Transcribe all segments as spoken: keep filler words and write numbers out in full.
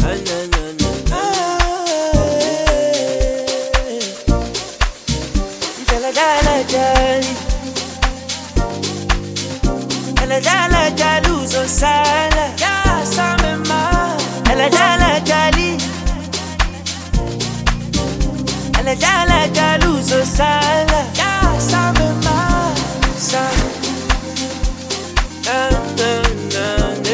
Ela dala jaluzo sala, ya same ma. Ela dala jali, ela dala jaluzo sala, ya same ma. Sa, na na na na,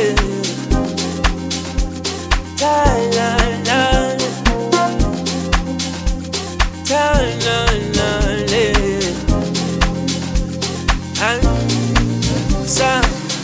ta la la, ta la la la, and sa.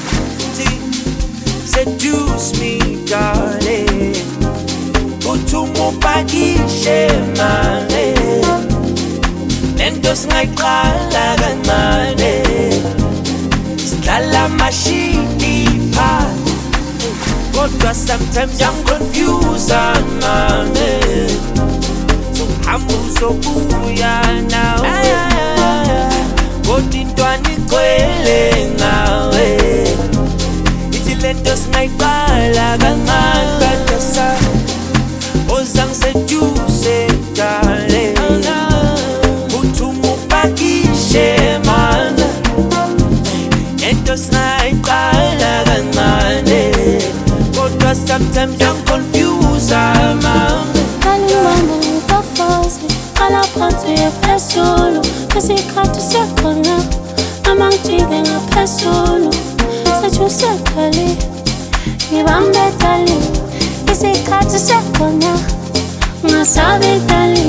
Seduce me, darling. Utumo pakishe mane. Nendos ngaiqala kancane. Sidlala mashini pa. Kodwa sometimes I'm confused mane. So hamu uzobuya nawe. Kodwa into anikwele ngawe. Lentos ngaiqala kancane badasa ozang seduce darling uthuma upakishe mana lentos ngaiqala kancane kodwa sometimes I'm confused mama kalimama ngikafosi qala phansi ephezulu isikhathi sekhona amangijike ngaphezulu Sejusekali, ngibambe dali, isikhathi sekhona, ngasabi dali,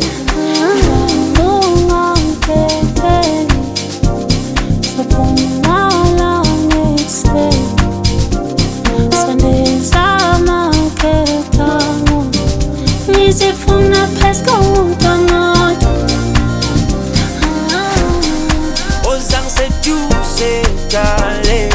ungangikekeli, sophumala ngikusele, sandizama ketamo, ngizifuna phezu komuntu ozang seduce darling.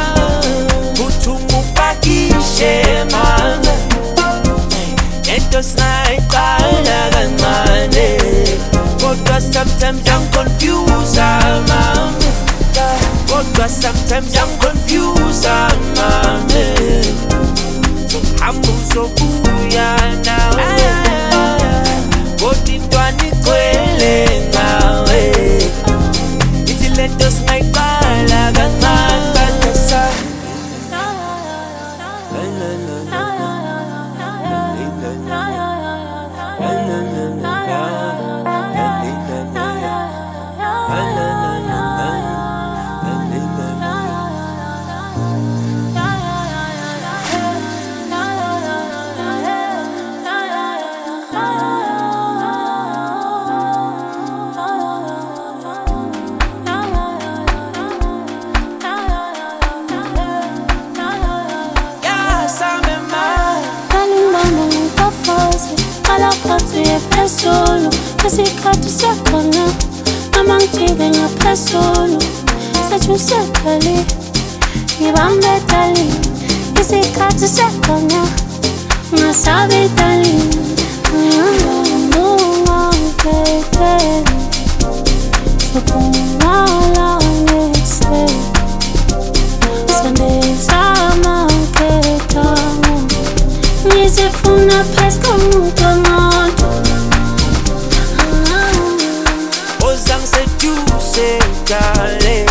Lentos ngaiqala kancane kodwa sometimes I'm confused mama. Kodwa sometimes I'm confused mama. So hamu uzobuya nawe kodwa into anikwele ngawe. Ithi lentos ngaiqala kancane badasa Solo, isikhathi sekhona, amangijike ngaphezulu, sejusekali, ngibambe dali, isikhathi sekhona, ngasabi dali, ungangikekeli, sophumala ngikusele, sandizama ketamo, ngizifuna phezu komuntu ozang seduce darling.